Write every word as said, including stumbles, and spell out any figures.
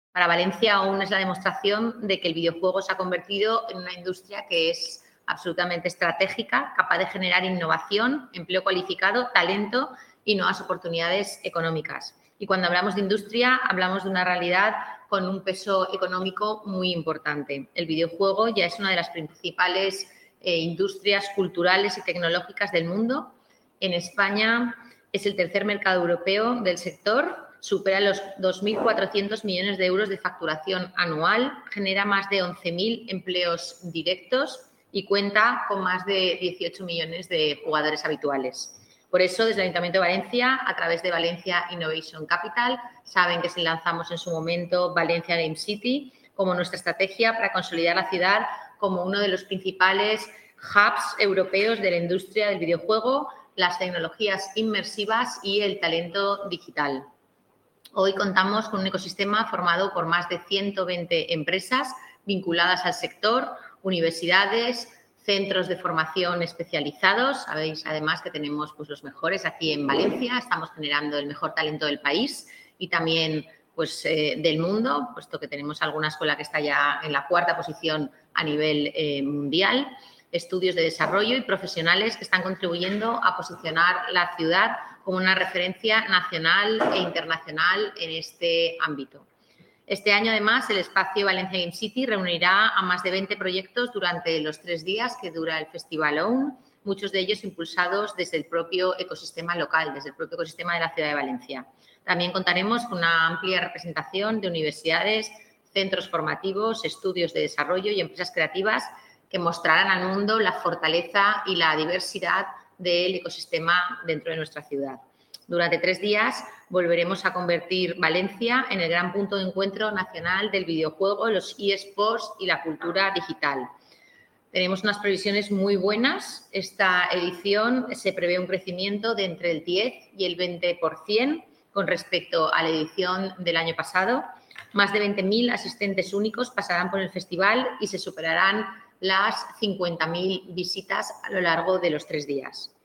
Para Valencia aún es la demostración de que el videojuego se ha convertido en una industria que es absolutamente estratégica, capaz de generar innovación, empleo cualificado, talento y nuevas oportunidades económicas. Y cuando hablamos de industria, hablamos de una realidad con un peso económico muy importante. El videojuego ya es una de las principales eh, industrias culturales y tecnológicas del mundo. En España es el tercer mercado europeo del sector, supera los dos mil cuatrocientos millones de euros de facturación anual, genera más de once mil empleos directos y cuenta con más de dieciocho millones de jugadores habituales. Por eso, desde el Ayuntamiento de Valencia, a través de Valencia Innovation Capital, saben que se lanzamos en su momento Valencia Game City como nuestra estrategia para consolidar la ciudad como uno de los principales hubs europeos de la industria del videojuego, las tecnologías inmersivas y el talento digital. Hoy contamos con un ecosistema formado por más de ciento veinte empresas vinculadas al sector, universidades, centros de formación especializados. Sabéis, además, que tenemos pues, los mejores aquí en Valencia. Estamos generando el mejor talento del país y también pues, eh, del mundo, puesto que tenemos alguna escuela que está ya en la cuarta posición a nivel eh, mundial. Estudios de desarrollo y profesionales que están contribuyendo a posicionar la ciudad como una referencia nacional e internacional en este ámbito. Este año, además, el espacio Valencia Game City reunirá a más de veinte proyectos durante los tres días que dura el Festival O W N, muchos de ellos impulsados desde el propio ecosistema local, desde el propio ecosistema de la ciudad de Valencia. También contaremos con una amplia representación de universidades, centros formativos, estudios de desarrollo y empresas creativas que mostrarán al mundo la fortaleza y la diversidad del ecosistema dentro de nuestra ciudad. Durante tres días volveremos a convertir Valencia en el gran punto de encuentro nacional del videojuego, los eSports y la cultura digital. Tenemos unas previsiones muy buenas. Esta edición se prevé un crecimiento de entre el diez y el veinte por ciento con respecto a la edición del año pasado. Más de veinte mil asistentes únicos pasarán por el festival y se superarán las cincuenta mil visitas a lo largo de los tres días.